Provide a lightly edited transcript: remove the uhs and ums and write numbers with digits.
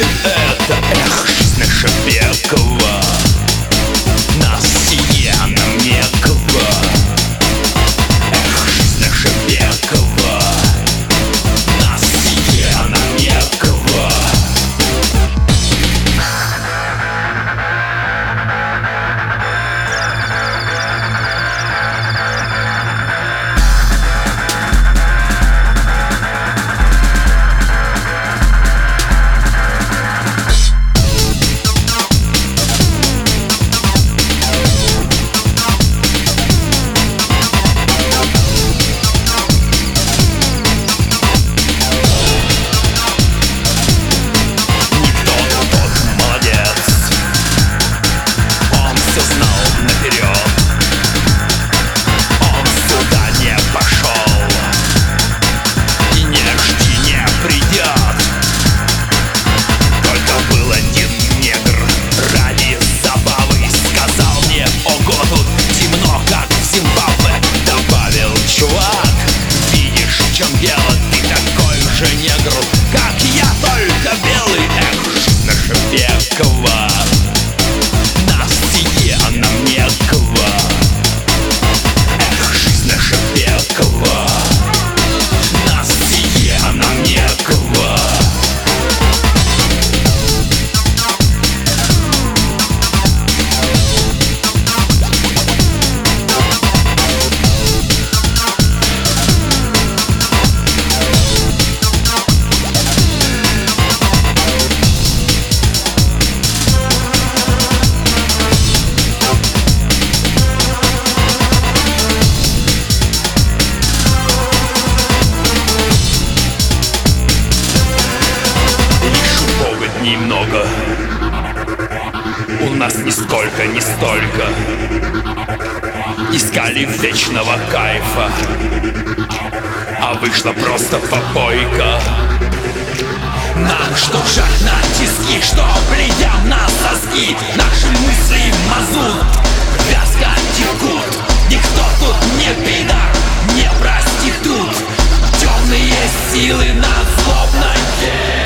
будет это? Эх, жизнь наша векова, нас сие нам некого. Эх, жизнь наша векова, нас сие нам некого. Дело, ты такой же негр, как я, только белый. Эх, жизнь наша векова, нас сие нам некого. Эх, жизнь наша векова, нас сие нам некого. Немного, у нас нисколько, не столько. Искали вечного кайфа, а вышла просто попойка. Нам что вжать на тиски, что глядя на соски, наши мысли в мазут вязко текут. Никто тут не пидор, не проститут, темные силы на злобной